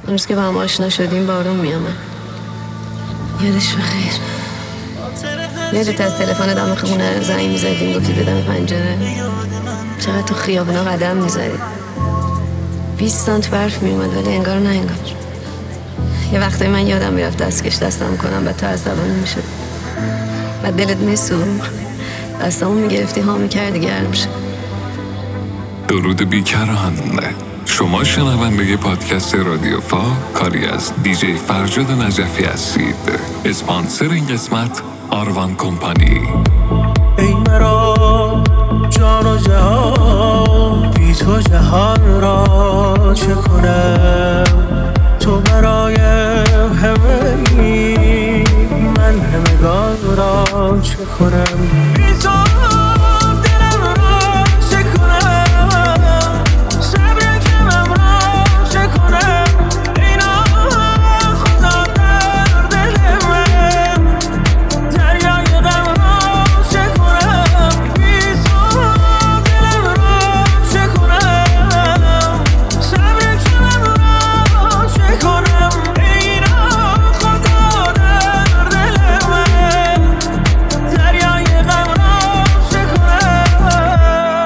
اون روز که با هم آشنا شدیم بارون میامد. یادش بخیر. یادت از تلفن دم خونه زنگ میزدیم گفتی بدم پنجره؟ چقدر تو خیابونا قدم میزدی. 20 سانت برف میومد ولی انگار نه انگار. یه وقتی من یادم میرفت دستکش دستم کنم و تو عصبانی میشد و دلت میسوخت، دستمون میگرفتی ها میکردی گرم شد. درود بیکران. شما شنونده پادکست رادیو فا کاری از دیجی فرجاد نجفی هستید. اسپانسر این قسمت آروان کمپانی. ای مرا جان و جهان، بی تو جهان را چه کنم؟ تو برای همه ای، من همگان را چه کنم؟ بی تو دلم را چه کنم؟ صبر کمم را چه کنم؟ اینا خدا در دل من، دریای غم را چه کنم؟ بی تو دلم را چه کنم؟ صبر کمم را چه کنم؟ اینا خدا در دل من، دریای غم را چه کنم؟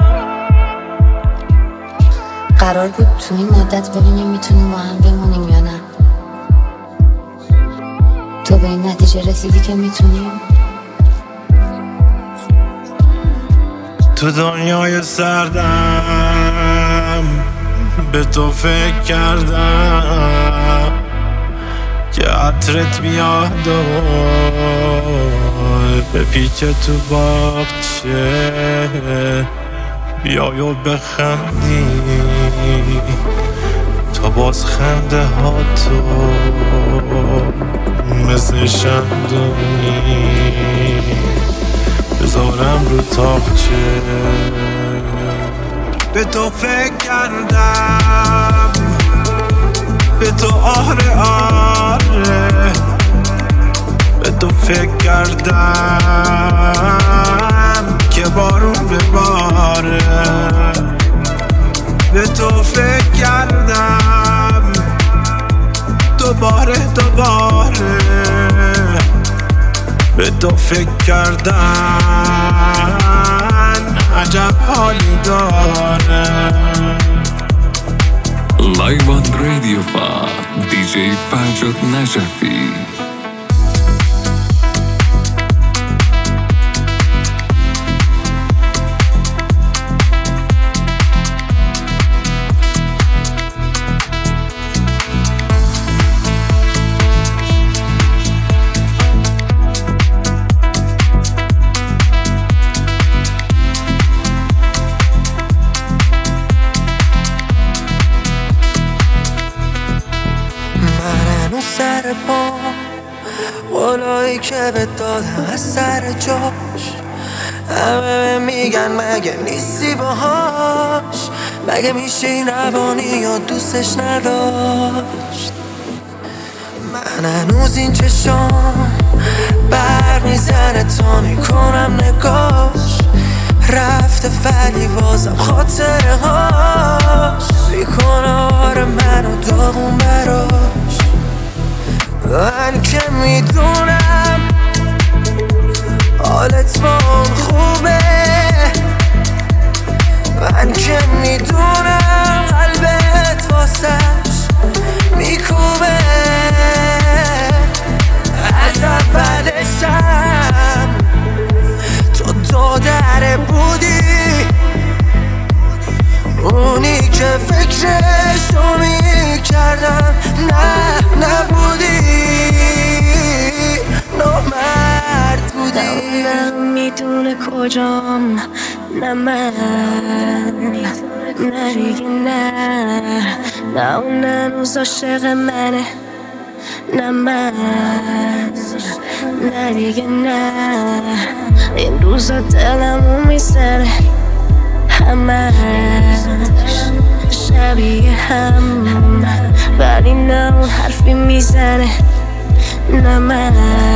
قرار بود تو این مدت ببینیم میتونیم با هم بمونیم یا نه. تو به این نتیجه رسیدی که میتونیم. تو دنیای سردم به تو فکر کردم که عطرت میاد و به پیچ تو باغچه بیای و بخندی، تا باز خنده ها تو مثل شمدونی بذارم رو تاقچه. به تو فکر کردم، به تو آره آره، به تو فکر کردم که بارون بباره. به تو فکر کردم دوباره به تو فکر کردن عجب حالی داره. لایو آن رادیو فا دیجی فرجاد نجفی. سر پا قولایی که به دادم از سر جاش، همه میگن مگه نیستی باهاش، مگه میشی روانی یا دوستش نداشت. من هنوز این چشام بر میزنه تا میکنم نگاش، رفته ولی بازم خاطره هاش میکنه آره منو داغون براش. من که میدونم حالت با اون خوبه، من که میدونم قلبت واسش میکوبه. از اولشم تو دو دره بودی، اونی که فکرشو میکردم نبودی، نامرد بودی. نه میدونه کجام، نه من، نه دیگه نه اون هنوز عاشق منه، نه من، نه دیگه نه. این روزا دلمو میزنه همش شبیه هم، ولی نه اون حرفی میزنه، نه من،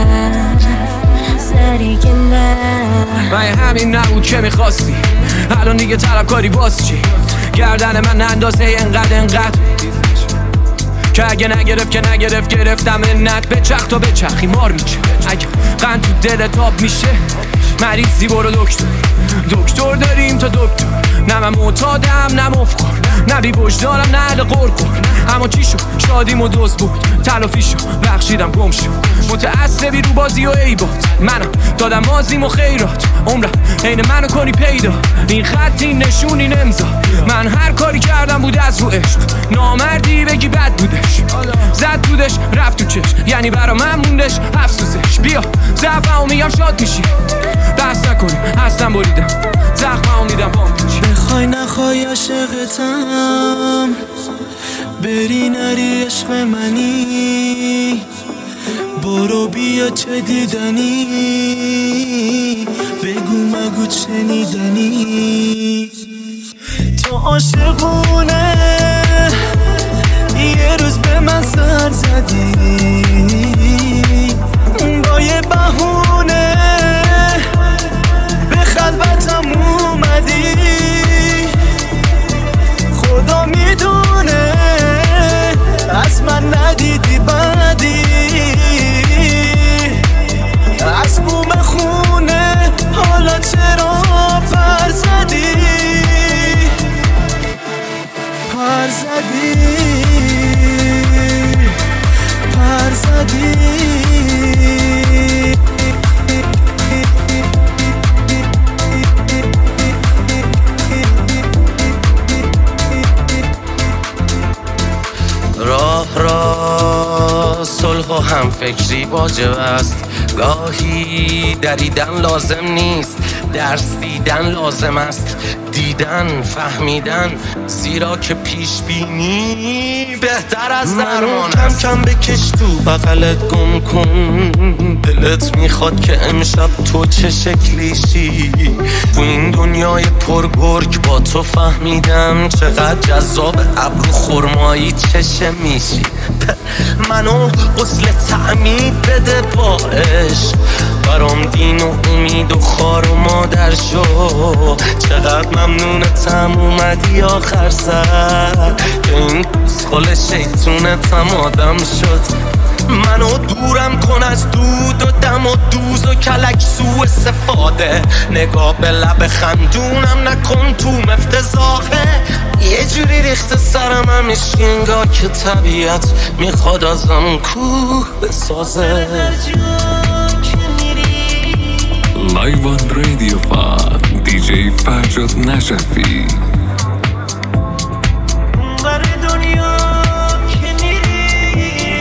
نه دیگه نه. من همین نبود که میخواستی، الان دیگه طلبکاری باز چی؟ گردن من اندازه انقدر که اگه نگرفت که نگرفت گرفتم انت بچخ تا بچخی مار میشه. اگه قند تو دلت آب میشه مریضی برو دکتر داریم تا دکتر. نه من معتادم نه مفخور، نه بی وجدانم نه اهل قرقر. اما چی شد شادیم و دوست بود تلافی شد بخشیدم گم شد. متعصبی رو بازی و عیبات منم دادم مازیم و خیرات. عمرم عین منو کنی پیدا این خط این نشون این امضا. من هر کاری کردم بود از رو عشق نامردی بگی بد بودش زد دودش رفت تو چش یعنی برا من موندش افسوسش. بیا ضعفمو میگم شاد میشی بحث نکنیم اصلا بریدم زخممو میدم پامپیچی. بخوای نخوای عاشقتم بری نری عشق منی برو بیا چه دیدنی بگو مگو چه نیدنی. تو عاشقونه یه روز به من سر زدی با یه بهونه به خلوتم اومدی. خدا میدونه از من ندیدی بدی از بوم خونه حالا چرا پر زدی پر زدی پر زدی. راه صلح و هم فکری واجب است. گاهی دریدن لازم نیست درس دیدن لازم است. دیدن فهمیدن زیرا که پیش بینی بهتر از درمان است. کم کم بکش تو بغلت گم کن دلت میخواد که امشب تو چه شکلیشی. تو این دنیای پرگرگ با تو فهمیدم چقدر جذاب ابرو خرمایی چشه میشی. منو غسل تعمید بده با عشق برام دین و امید و خار و مادر شو. چقدر ممنونتم اومدی آخر سر که این خل شیطونتم آدم شد. منو دورم کن از دود و دم و دوز و کلک سو استفاده. نگاه به لب خندونم نکن توم افتضاحه. یه جوری ریخت سرم همیشه انگار که طبیعت میخواد ازم کوه بسازه. لایو آن رادیو فان دیجی فرجاد نجفی. بر دنیا که میری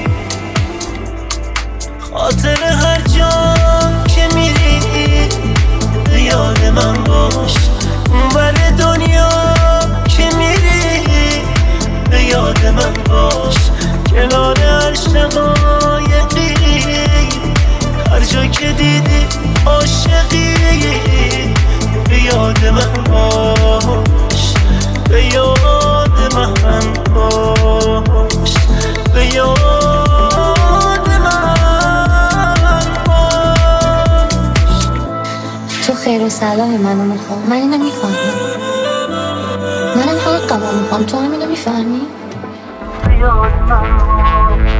خاطر هر جا که میری به یاد من باش. بر دنیا که میری به یاد من باش. کنار هر شقایقی هر جا که دیدی عاشقی به یاد من باش. به یاد من باش. به یاد من باش. تو خیر و صلاح منو میخوام من اینو میفهمم. منم حقمو میخوام تو هم اینو میفهمی. به یاد من باش.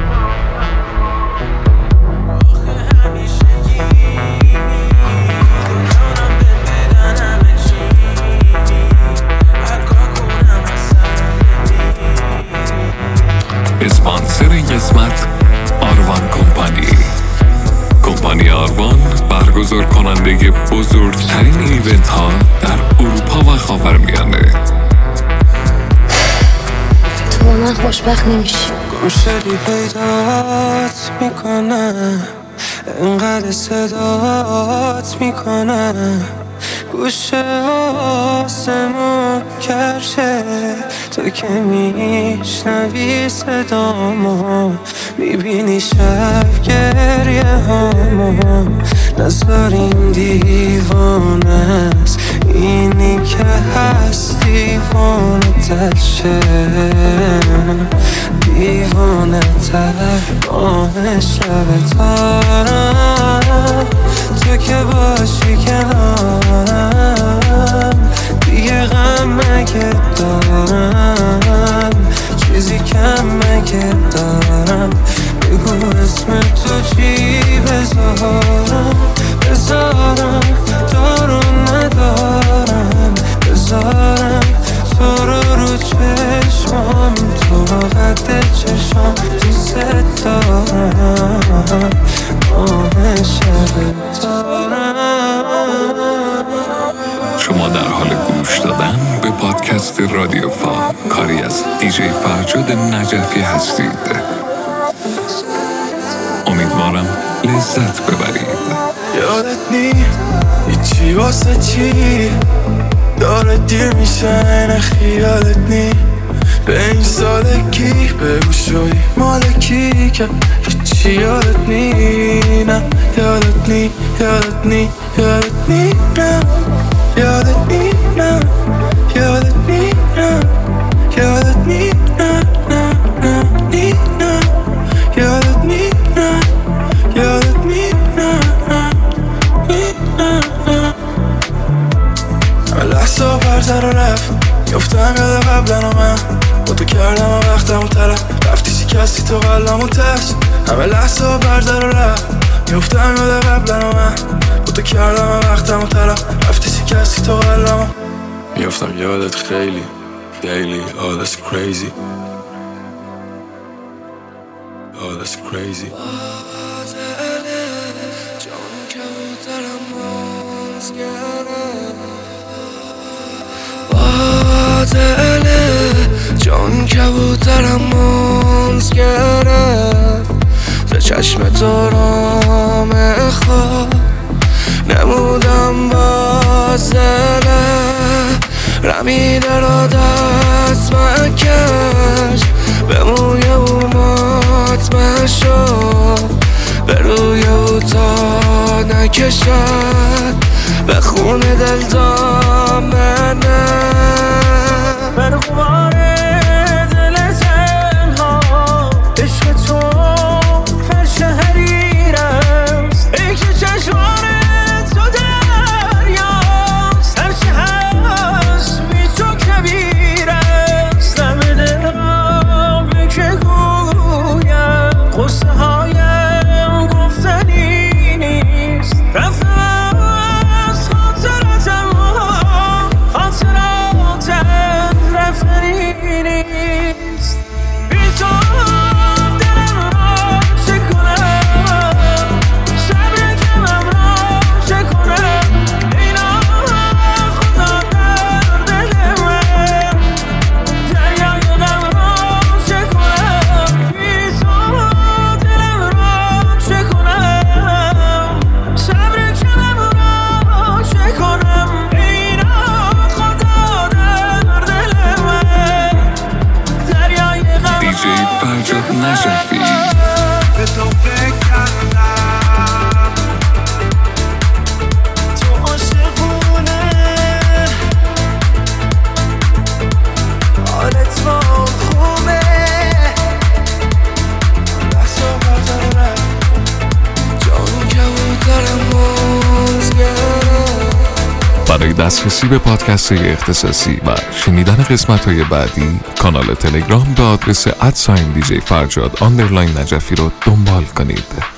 اسپانسر این قسمت آروان کمپانی آروان برگزار کننده بزرگترین ایونت ها در اروپا و خاورمیانه. تو من خوشبخت نمیشی. گم شدی پیدات میکنم انقدر صدات میکنم گوشه آسمون کرشه. تو که میشنوی صدامو میبینی شب گریه هامو. نظر این دیوانه است اینی که هست دیوانه تر شه. دیوانه تر آه شب تارم تو که باشی کنارم. دیگه غم مگه دارم چیزی کمه پادکست رادیو فا، کاری از دیجی فرجاد نجفی هستید. امیدوارم لذت ببرید. یادت نی هیچی واسه چی داره دیر میشه، نه خیالت نی به این سادگی بگو شوی مالکی که هیچی یادت نی، نه یادت نی، یادت نی، یادت نی، نه یادت نی، نه یادت نی، نه یادت نی، نه نه نه نی، نه یادت نی، نه یادت نی، نه لحظه برتر رفت میفتم یاد قبلن و من با تو کردم و وقتمون طرف رفتی شکستی تو قلبمون تشت. همه لحظه برتر رفت میفتم یاد قبلن و من با تو کردم و وقتمون طرف رفتی شکستی تو قلبمون میفتم یادت خیلی daily. Oh that's crazy, oh that's crazy. جان کبوترم مانز گرفت ز چشم تو رام خواب نمودم باز دله رمیده را دست مکش به موی او مطمئن شد به روی او تا نکشد به خون دل دامنه من غبار دل تنها عشق تو فرش حریرست ای که چشمان تو دریاست هرچه هست بی تو کبیرست دم دلم که گویم قصه هایم گفتنی نیست رفتم از خاطراتم خاطراتم رفتنی نیست بی تو دلم را چه کنم صبر کمم را چه کنم اینا خدا در دل من دریای غم را چه کنم بی تو دلم را چه کنم صبر کمم را چه کنم اینا خدا در دل من دریای غم دیجی فرجاد نجفی. به تو فکر کردم تو عاشقونه حالت با خوبه لحظه برتر رفت جان کبوترم مانز گرفت. برای دسترسی به پادکست اختصاصی و شنیدن قسمت‌های بعدی کانال تلگرام به آدرس @DJ فرجاد_نجفی رو دنبال کنید.